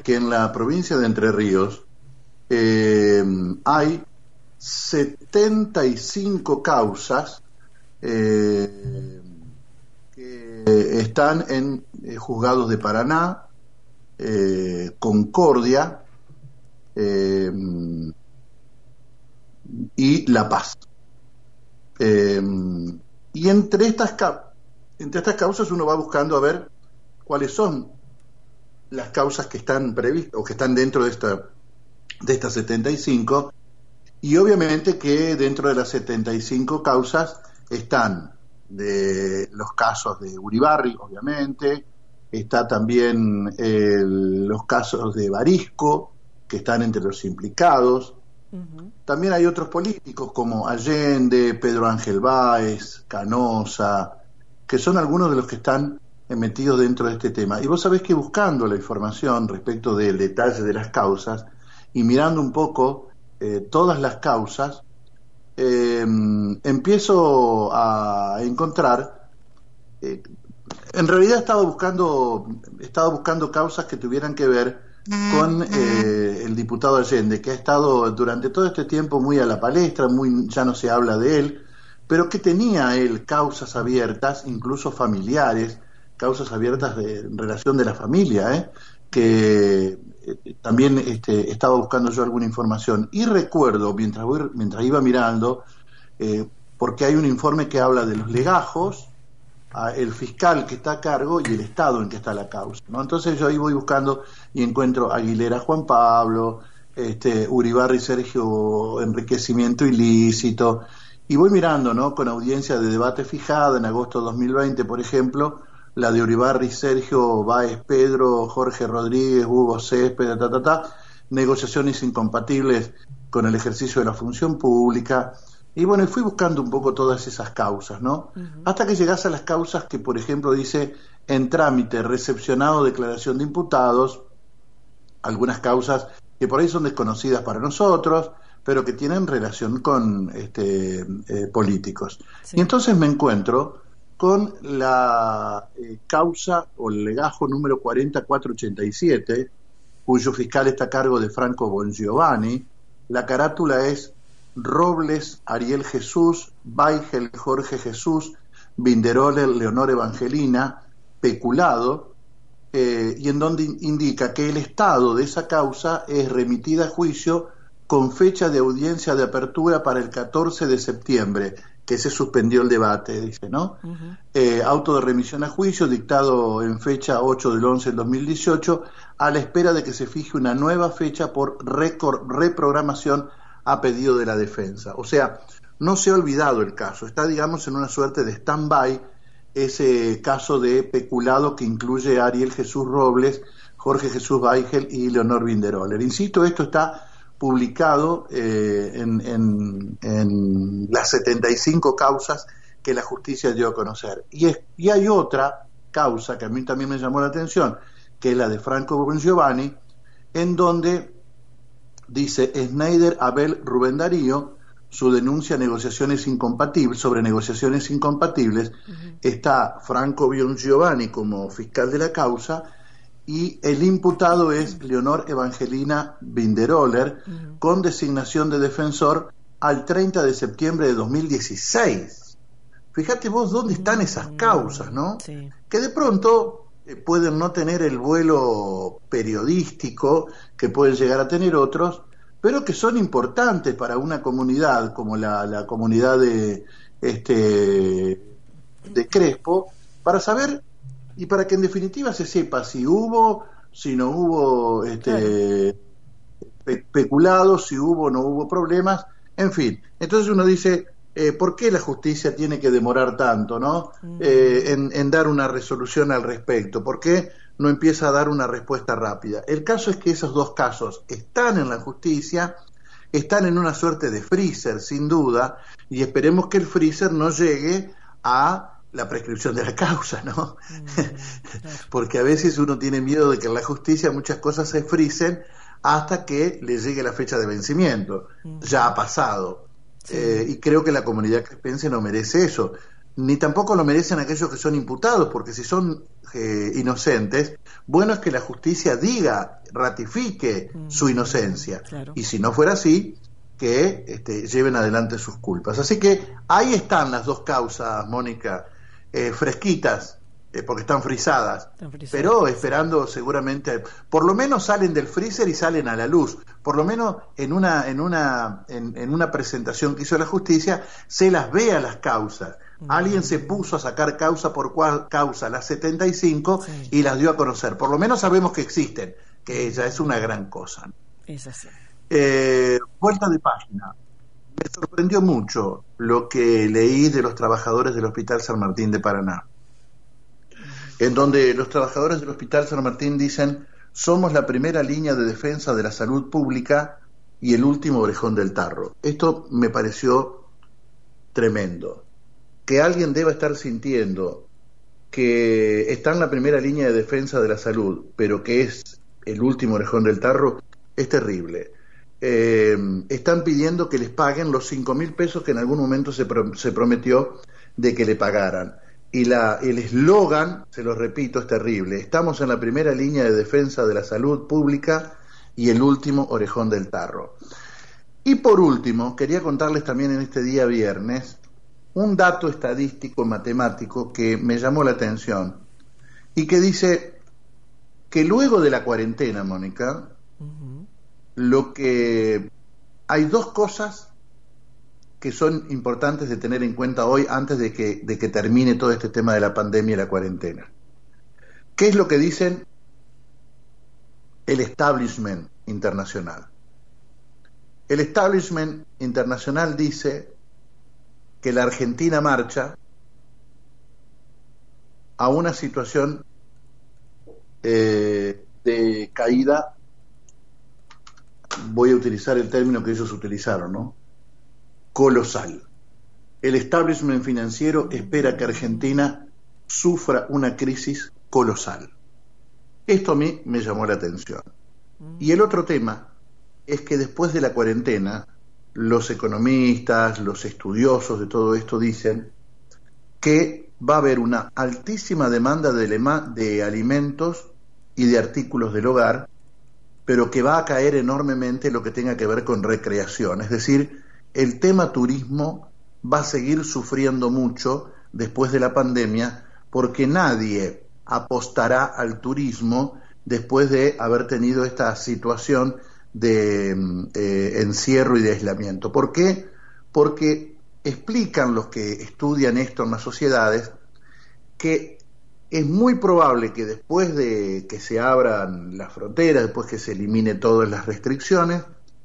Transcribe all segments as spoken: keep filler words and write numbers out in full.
que en la provincia de Entre Ríos eh, hay setenta y cinco causas eh, que están en eh, juzgados de Paraná, eh, Concordia eh, y La Paz. Eh, y entre estas, entre estas causas uno va buscando a ver cuáles son las causas que están previstas o que están dentro de esta de estas setenta y cinco, y obviamente que dentro de las setenta y cinco causas están de los casos de Uribarri, obviamente, está también eh, los casos de Barisco, que están entre los implicados. Uh-huh. También hay otros políticos como Allende, Pedro Ángel Báez, Canosa, que son algunos de los que están metidos dentro de este tema. Y vos sabés que buscando la información respecto del detalle de las causas y mirando un poco eh, todas las causas, eh, empiezo a encontrar, eh, en realidad estaba buscando, estaba buscando causas que tuvieran que ver con eh, el diputado Allende, que ha estado durante todo este tiempo muy a la palestra, muy, ya no se habla de él, pero que tenía él causas abiertas, incluso familiares, causas abiertas de en relación de la familia, ¿eh? que eh, también este, estaba buscando yo alguna información, y recuerdo, mientras, voy, mientras iba mirando, eh, porque hay un informe que habla de los legajos, a el fiscal que está a cargo y el estado en que está la causa, ¿no? Entonces yo ahí voy buscando y encuentro Aguilera Juan Pablo, este, Uribarri Sergio, enriquecimiento ilícito, y voy mirando, ¿no? Con audiencia de debate fijada en agosto de dos mil veinte, por ejemplo, la de Uribarri Sergio, Báez Pedro, Jorge Rodríguez, Hugo Céspedes, ta, ta, ta, negociaciones incompatibles con el ejercicio de la función pública. Y bueno, y fui buscando un poco todas esas causas, ¿no? Uh-huh. Hasta que llegás a las causas que, por ejemplo, dice en trámite, recepcionado declaración de imputados, algunas causas que por ahí son desconocidas para nosotros, pero que tienen relación con este, eh, políticos. Sí. Y entonces me encuentro con la eh, causa o el legajo número cuarenta mil cuatrocientos ochenta y siete, cuyo fiscal está a cargo de Franco Bongiovanni. La carátula es Robles Ariel Jesús, Baigel Jorge Jesús, Vinderoler Leonor Evangelina, peculado, eh, y en donde indica que el estado de esa causa es remitida a juicio con fecha de audiencia de apertura para el catorce de septiembre, que se suspendió el debate, dice, ¿no? Uh-huh. Eh, auto de remisión a juicio dictado en fecha ocho del once del dos mil dieciocho, a la espera de que se fije una nueva fecha por recor- reprogramación a pedido de la defensa. O sea, no se ha olvidado el caso, está, digamos, en una suerte de stand-by ese caso de peculado que incluye a Ariel Jesús Robles, Jorge Jesús Baigel y Leonor Vinderoler. Insisto, esto está publicado eh, en, en, en las setenta y cinco causas que la justicia dio a conocer. Y, es, y hay otra causa que a mí también me llamó la atención, que es la de Franco Bongiovanni, en donde dice Schneider Abel Rubén Darío, su denuncia negociaciones incompatibles, sobre negociaciones incompatibles, uh-huh. Está Franco Bongiovanni como fiscal de la causa, y el imputado es Leonor Evangelina Vinderoler, uh-huh. con designación de defensor al treinta de septiembre de dos mil dieciséis. Fíjate vos dónde están esas causas, ¿no? Sí. Que de pronto eh, pueden no tener el vuelo periodístico que pueden llegar a tener otros, pero que son importantes para una comunidad como la, la comunidad de, este, de Crespo, para saber y para que en definitiva se sepa si hubo, si no hubo este, pe- peculado, si hubo o no hubo problemas, en fin. Entonces uno dice, eh, ¿por qué la justicia tiene que demorar tanto, no? Mm. Eh, en, en dar una resolución al respecto? ¿Por qué no empieza a dar una respuesta rápida? El caso es que esos dos casos están en la justicia, están en una suerte de freezer, sin duda, y esperemos que el freezer no llegue a la prescripción de la causa, ¿no? Mm, claro. Porque a veces uno tiene miedo de que en la justicia muchas cosas se frisen hasta que le llegue la fecha de vencimiento. Mm. Ya ha pasado. Sí. Eh, y creo que la comunidad crespense no merece eso. ni tampoco lo merecen aquellos que son imputados, porque si son eh, inocentes, bueno es que la justicia diga, ratifique mm, su inocencia, claro. Y si no fuera así, que este, lleven adelante sus culpas. Así que ahí están las dos causas, Mónica, eh, fresquitas, eh, porque están frisadas, están frisadas, pero esperando seguramente, por lo menos salen del freezer y salen a la luz, por lo menos en una, en una, en, en una presentación que hizo la justicia, se las vea las causas. Mm. Alguien se puso a sacar causa por cual, causa las setenta y cinco, sí, y las dio a conocer. Por lo menos sabemos que existen, que ya es una gran cosa. Es así. Eh, vuelta de página. Me sorprendió mucho lo que leí de los trabajadores del Hospital San Martín de Paraná, en donde los trabajadores del Hospital San Martín dicen: somos la primera línea de defensa de la salud pública y el último orejón del tarro. Esto me pareció tremendo. Que alguien deba estar sintiendo que está en la primera línea de defensa de la salud, pero que es el último orejón del tarro, es terrible. Eh, están pidiendo que les paguen los cinco mil pesos que en algún momento se, pro, se prometió de que le pagaran. Y la, el eslogan, se lo repito, es terrible: estamos en la primera línea de defensa de la salud pública y el último orejón del tarro. Y por último, quería contarles también en este día viernes un dato estadístico matemático que me llamó la atención y que dice que luego de la cuarentena, Mónica, uh-huh, lo que hay dos cosas que son importantes de tener en cuenta hoy antes de que, de que termine todo este tema de la pandemia y la cuarentena. ¿Qué es lo que dicen el establishment internacional? El establishment internacional dice que la Argentina marcha a una situación eh, de caída, voy a utilizar el término que ellos utilizaron, ¿no? Colosal. El establishment financiero espera que Argentina sufra una crisis colosal. Esto a mí me llamó la atención. Y el otro tema es que después de la cuarentena, los economistas, los estudiosos de todo esto dicen que va a haber una altísima demanda de, lema, de alimentos y de artículos del hogar, pero que va a caer enormemente lo que tenga que ver con recreación. Es decir, el tema turismo va a seguir sufriendo mucho después de la pandemia, porque nadie apostará al turismo después de haber tenido esta situación de eh, encierro y de aislamiento. ¿Por qué? Porque explican los que estudian esto en las sociedades que es muy probable que después de que se abran las fronteras, después que se elimine todas las restricciones,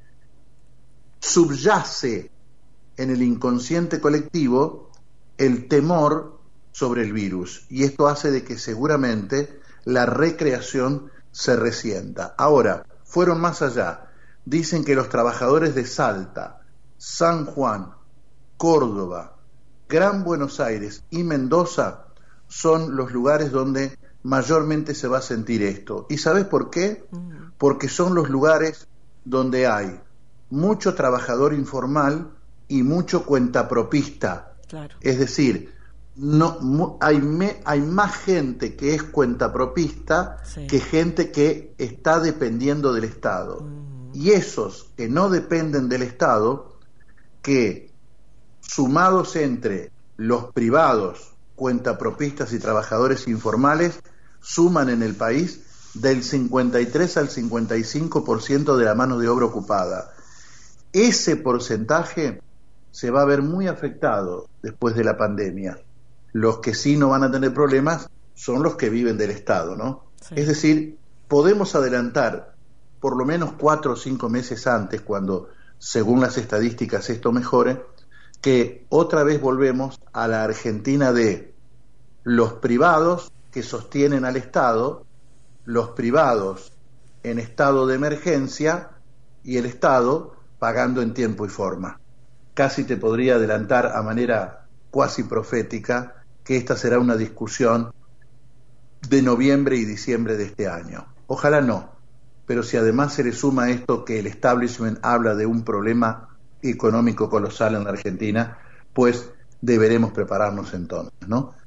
subyace en el inconsciente colectivo el temor sobre el virus, y esto hace de que seguramente la recreación se resienta. Ahora, fueron más allá. Dicen que los trabajadores de Salta, San Juan, Córdoba, Gran Buenos Aires y Mendoza son los lugares donde mayormente se va a sentir esto. ¿Y sabes por qué? Uh-huh. Porque son los lugares donde hay mucho trabajador informal y mucho cuentapropista. Claro. Es decir, no hay, me, hay más gente que es cuentapropista, sí, que gente que está dependiendo del Estado. Uh-huh. Y esos que no dependen del Estado, que sumados entre los privados, cuentapropistas y trabajadores informales, suman en el país del cincuenta y tres al cincuenta y cinco por ciento de la mano de obra ocupada. Ese porcentaje se va a ver muy afectado después de la pandemia. Los que sí no van a tener problemas son los que viven del Estado, ¿no? Sí. Es decir, podemos adelantar por lo menos cuatro o cinco meses antes, cuando, según las estadísticas, esto mejore, que otra vez volvemos a la Argentina de los privados que sostienen al Estado, los privados en estado de emergencia y el Estado pagando en tiempo y forma. Casi te podría adelantar a manera cuasi profética que esta será una discusión de noviembre y diciembre de este año. Ojalá no, pero si además se le suma a esto que el establishment habla de un problema económico colosal en la Argentina, pues deberemos prepararnos entonces, ¿no?